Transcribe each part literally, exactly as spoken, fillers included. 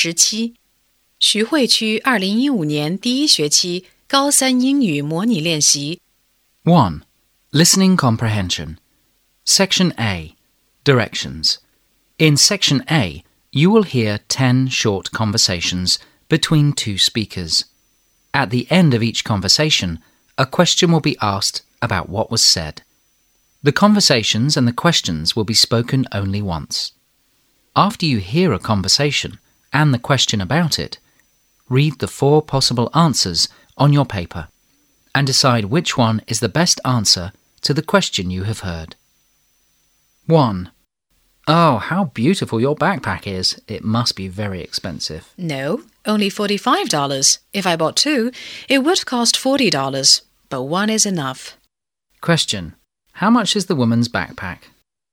十七，徐汇区二零一五年第一学期高三英语模拟练习。 one. Listening Comprehension. Section A. Directions. In Section A, you will hear ten short conversations between two speakers. At the end of each conversation, a question will be asked about what was said. The conversations and the questions will be spoken only once. After you hear a conversation and the question about it, read the four possible answers on your paper and decide which one is the best answer to the question you have heard. one. Oh, how beautiful your backpack is. It must be very expensive. No, only forty-five dollars. If I bought two, it would cost forty dollars, but one is enough. Question. How much is the woman's backpack?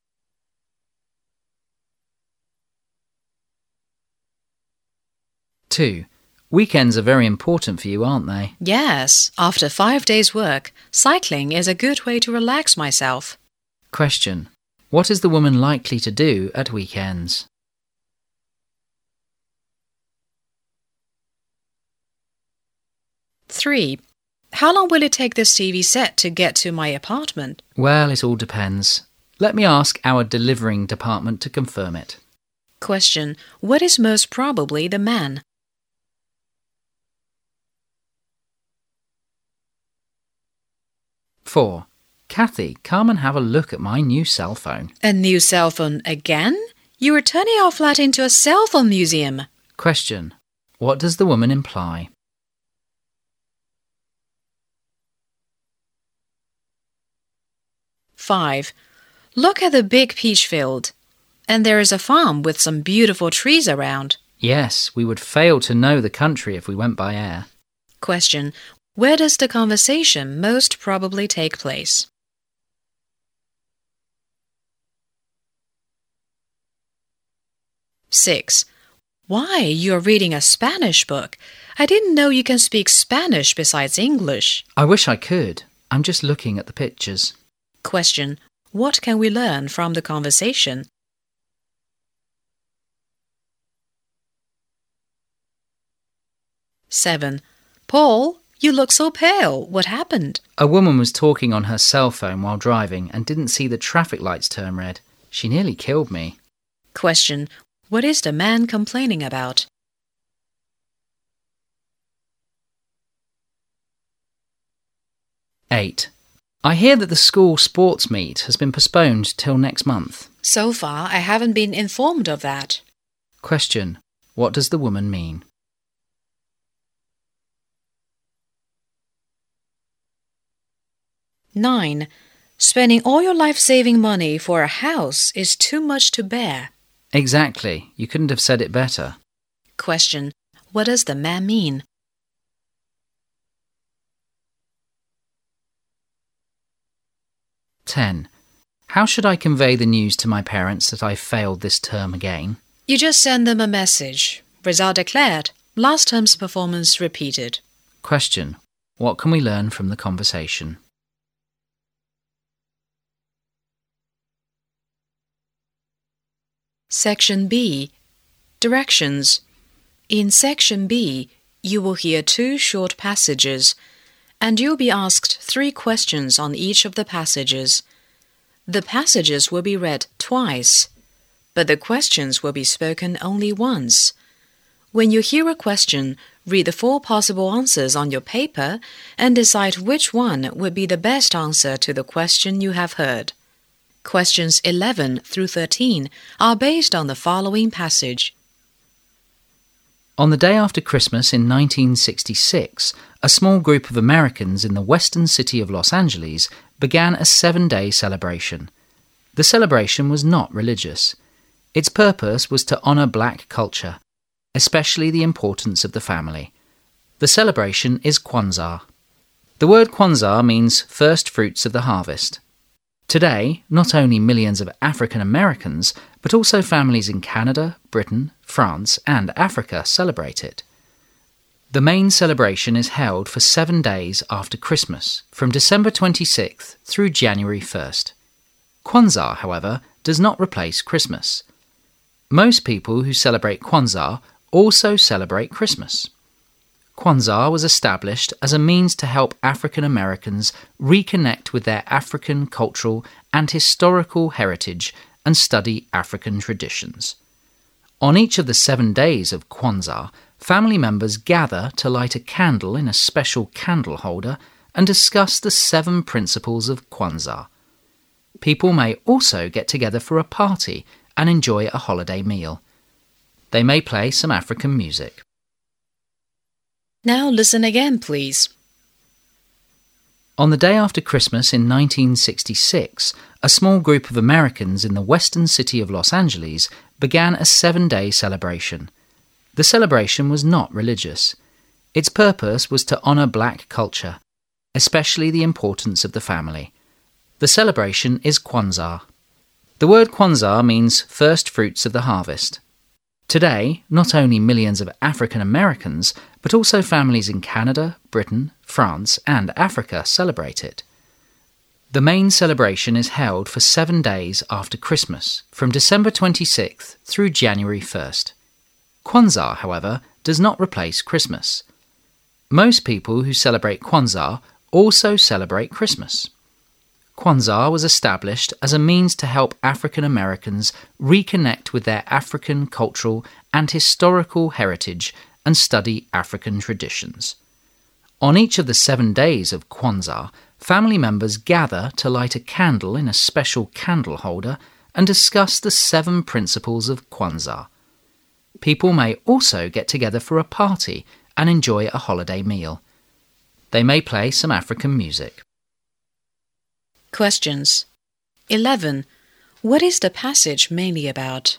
two. Weekends are very important for you, aren't they? Yes, after five days' work, cycling is a good way to relax myself. Question. What is the woman likely to do at weekends? three. How long will it take this T V set to get to my apartment? Well, it all depends. Let me ask our delivering department to confirm it. Question. What is most probably the man? four. Kathy, come and have a look at my new cell phone. A new cell phone again? You are turning our flat into a cell phone museum. Question. What does the woman imply? five. Look at the big peach field. And there is a farm with some beautiful trees around. Yes, we would fail to know the country if we went by air. Question. Where does the conversation most probably take place? six. Why, you're reading a Spanish book. I didn't know you can speak Spanish besides English. I wish I could. I'm just looking at the pictures. Question. What can we learn from the conversation? seven. Paul, you look so pale. What happened? A woman was talking on her cell phone while driving and didn't see the traffic lights turn red. She nearly killed me. Question. What is the man complaining about? eight. I hear that the school sports meet has been postponed till next month. So far, I haven't been informed of that. Question. What does the woman mean? nine. Spending all your life-saving money for a house is too much to bear. Exactly. You couldn't have said it better. Question. What does the man mean? ten. How should I convey the news to my parents that I failed this term again? You just send them a message. Result declared. Last term's performance repeated. Question. What can we learn from the conversation? Section B. Directions. In Section B, you will hear two short passages, and you'll be asked three questions on each of the passages. The passages will be read twice, but the questions will be spoken only once. When you hear a question, read the four possible answers on your paper and decide which one would be the best answer to the question you have heard. Questions eleven through thirteen are based on the following passage. On the day after Christmas in nineteen sixty-six, a small group of Americans in the western city of Los Angeles began a seven-day celebration. The celebration was not religious. Its purpose was to honor black culture, especially the importance of the family. The celebration is Kwanzaa. The word Kwanzaa means first fruits of the harvest. Today, not only millions of African Americans, but also families in Canada, Britain, France, and Africa celebrate it. The main celebration is held for seven days after Christmas, from December twenty-sixth through January first. Kwanzaa, however, does not replace Christmas. Most people who celebrate Kwanzaa also celebrate Christmas. Kwanzaa was established as a means to help African Americans reconnect with their African cultural and historical heritage and study African traditions. On each of the seven days of Kwanzaa, family members gather to light a candle in a special candle holder and discuss the seven principles of Kwanzaa. People may also get together for a party and enjoy a holiday meal. They may play some African music. Now listen again, please. On the day after Christmas in nineteen sixty-six, a small group of Americans in the western city of Los Angeles began a seven-day celebration. The celebration was not religious. Its purpose was to honor black culture, especially the importance of the family. The celebration is Kwanzaa. The word Kwanzaa means first fruits of the harvest. Today, not only millions of African Americans, but also families in Canada, Britain, France, and Africa celebrate it. The main celebration is held for seven days after Christmas, from December twenty-sixth through January first. Kwanzaa, however, does not replace Christmas. Most people who celebrate Kwanzaa also celebrate Christmas. Kwanzaa was established as a means to help African Americans reconnect with their African cultural and historical heritage and study African traditions. On each of the seven days of Kwanzaa, family members gather to light a candle in a special candle holder and discuss the seven principles of Kwanzaa. People may also get together for a party and enjoy a holiday meal. They may play some African music. Questions. eleven. What is the passage mainly about?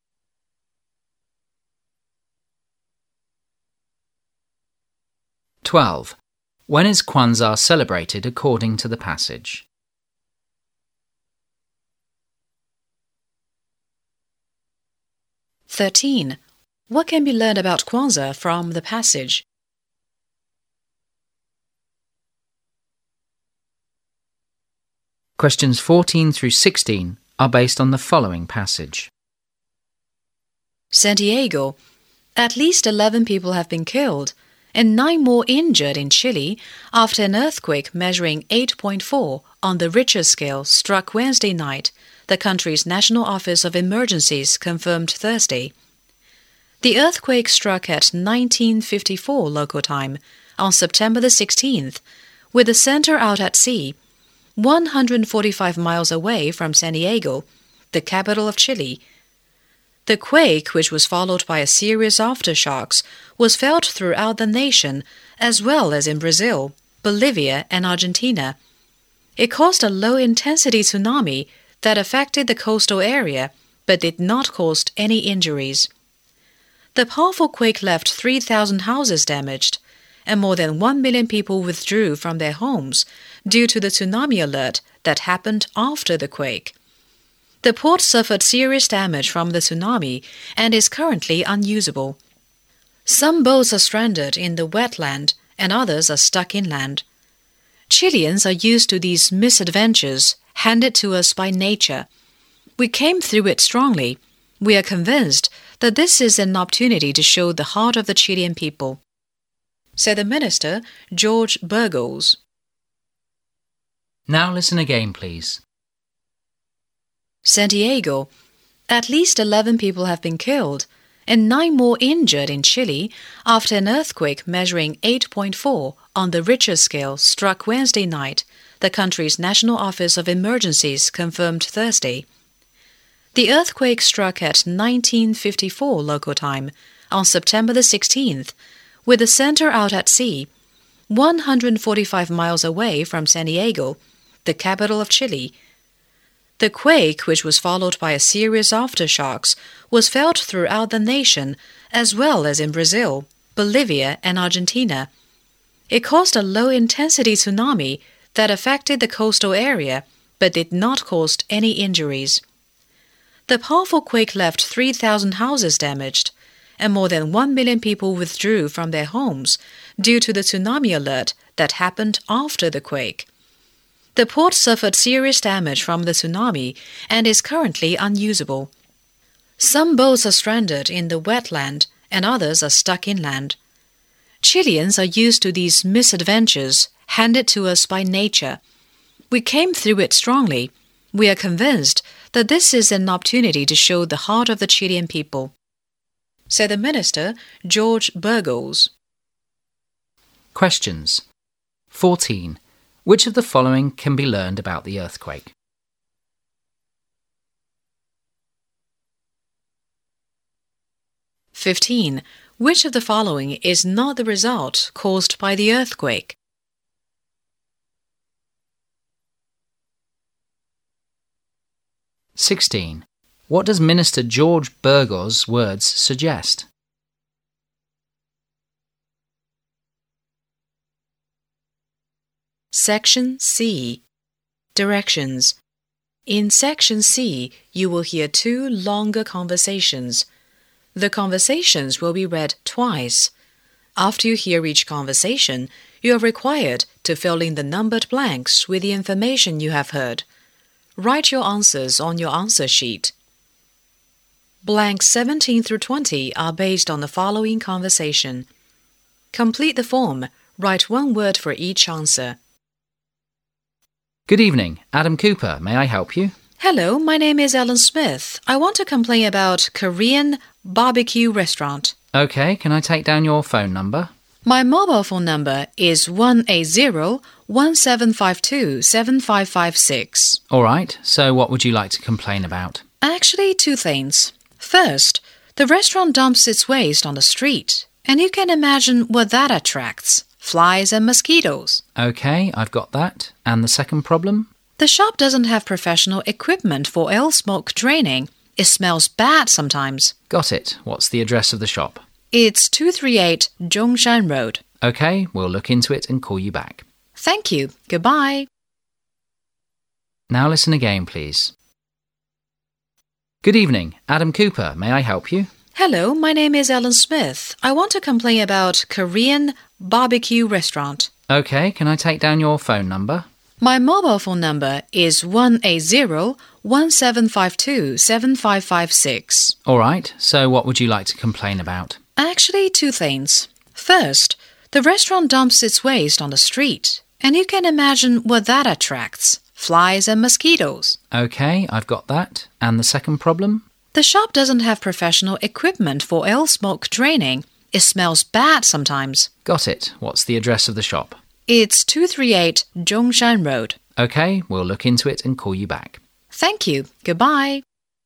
twelve. When is Kwanzaa celebrated according to the passage? thirteen. What can be learned about Kwanzaa from the passage? Questions fourteen through sixteen are based on the following passage. San Diego. At least eleven people have been killed and nine more injured in Chile after an earthquake measuring eight point four on the Richter scale struck Wednesday night, the country's National Office of Emergencies confirmed Thursday. The earthquake struck at nineteen fifty-four local time on September the sixteenth, with the center out at sea, one hundred forty-five miles away from San Diego, the capital of Chile. The quake, which was followed by a series of aftershocks, was felt throughout the nation, as well as in Brazil, Bolivia, and Argentina. It caused a low-intensity tsunami that affected the coastal area, but did not cause any injuries. The powerful quake left three thousand houses damaged, and more than one million people withdrew from their homes due to the tsunami alert that happened after the quake. The port suffered serious damage from the tsunami and is currently unusable. Some boats are stranded in the wetland and others are stuck inland. Chileans are used to these misadventures handed to us by nature. We came through it strongly. We are convinced that this is an opportunity to show the heart of the Chilean people, said the minister, George Burgos. Now listen again, please. San Diego. At least eleven people have been killed and nine more injured in Chile after an earthquake measuring eight point four on the Richter scale struck Wednesday night, the country's National Office of Emergencies confirmed Thursday. The earthquake struck at nineteen fifty-four local time on September the sixteenth, with the center out at sea, one hundred forty-five miles away from San Diego, the capital of Chile. The quake, which was followed by a series of aftershocks, was felt throughout the nation, as well as in Brazil, Bolivia, and Argentina. It caused a low-intensity tsunami that affected the coastal area, but did not cause any injuries. The powerful quake left three thousand houses damaged, and more than one million people withdrew from their homes due to the tsunami alert that happened after the quake. The port suffered serious damage from the tsunami and is currently unusable. Some boats are stranded in the wetland and others are stuck inland. Chileans are used to these misadventures handed to us by nature. We came through it strongly. We are convinced that this is an opportunity to show the heart of the Chilean people," said the minister, George Burgos. Questions. fourteen. Which of the following can be learned about the earthquake? fifteen. Which of the following is not the result caused by the earthquake? sixteen. What does Minister George Burgos' words suggest? Section C. Directions. In Section C, you will hear two longer conversations. The conversations will be read twice. After you hear each conversation, you are required to fill in the numbered blanks with the information you have heard. Write your answers on your answer sheet. Blanks seventeen through twenty are based on the following conversation. Complete the form. Write one word for each answer. Good evening, Adam Cooper. May I help you? Hello, my name is Ellen Smith. I want to complain about Korean barbecue restaurant. Okay, can I take down your phone number? My mobile phone number is one eight zero, one seven five two, seven five five six. All right, so what would you like to complain about? Actually, two things. First, the restaurant dumps its waste on the street, and you can imagine what that attracts. Flies and mosquitoes. Okay, I've got that. And the second problem? The shop doesn't have professional equipment for oil smoke draining. It smells bad sometimes. Got it. What's the address of the shop? It's two thirty-eight Zhongshan Road. Okay, we'll look into it and call you back. Thank you. Goodbye. Now listen again, please. Good evening, Adam Cooper. May I help you? Hello, my name is Ellen Smith. I want to complain about Korean barbecue restaurant. Okay, can I take down your phone number? My mobile phone number is one eight zero, one seven five two, seven five five six. All right, so what would you like to complain about? Actually, two things. First, the restaurant dumps its waste on the street, and you can imagine what that attracts. Flies and mosquitoes. Okay, I've got that. And the second problem? The shop doesn't have professional equipment for oil smoke draining. It smells bad sometimes. Got it. What's the address of the shop? It's two thirty-eight Zhongshan Road. Okay, we'll look into it and call you back. Thank you. Goodbye.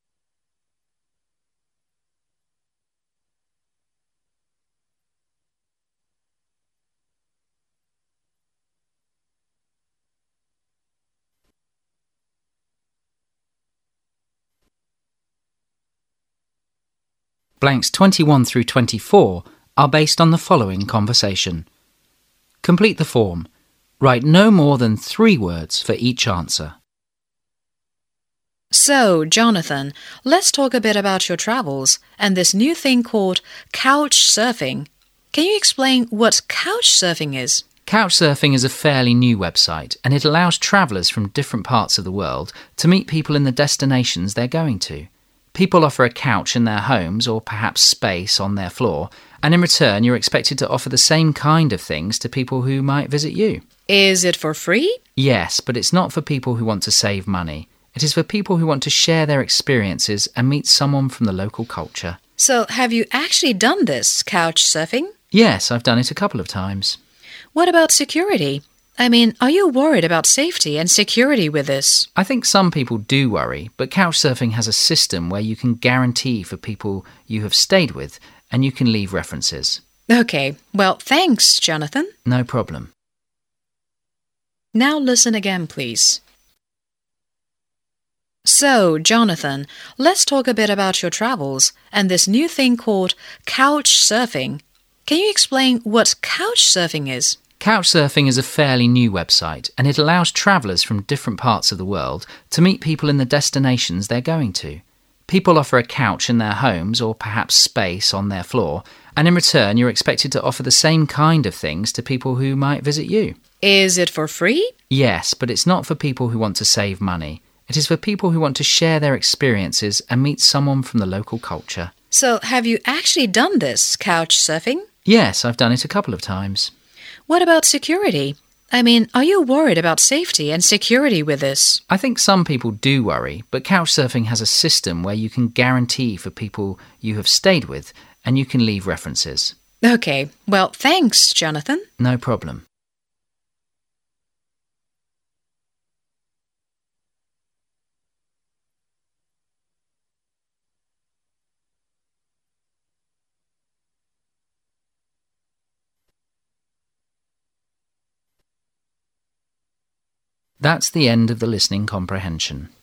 Blanks twenty-one through twenty-four are based on the following conversation. Complete the form. Write no more than three words for each answer. So, Jonathan, let's talk a bit about your travels and this new thing called couch surfing. Can you explain what couch surfing is? Couchsurfing is a fairly new website, and it allows travellers from different parts of the world to meet people in the destinations they're going to. People offer a couch in their homes or perhaps space on their floor, and in return you're expected to offer the same kind of things to people who might visit you. Is it for free? Yes, but it's not for people who want to save money. It is for people who want to share their experiences and meet someone from the local culture. So, have you actually done this, couch surfing? Yes, I've done it a couple of times. What about security? I mean, are you worried about safety and security with this? I think some people do worry, but Couchsurfing has a system where you can guarantee for people you have stayed with, and you can leave references. Okay, well, thanks, Jonathan. No problem. Now listen again, please. So, Jonathan, let's talk a bit about your travels and this new thing called couch surfing. Can you explain what couch surfing is? Couchsurfing is a fairly new website, and it allows travellers from different parts of the world to meet people in the destinations they're going to. People offer a couch in their homes or perhaps space on their floor, and in return you're expected to offer the same kind of things to people who might visit you. Is it for free? Yes, but it's not for people who want to save money. It is for people who want to share their experiences and meet someone from the local culture. So, have you actually done this, couch surfing? Yes, I've done it a couple of times. What about security? I mean, are you worried about safety and security with this? I think some people do worry, but Couchsurfing has a system where you can guarantee for people you have stayed with, and you can leave references. Okay, well, thanks, Jonathan. No problem. That's the end of the listening comprehension.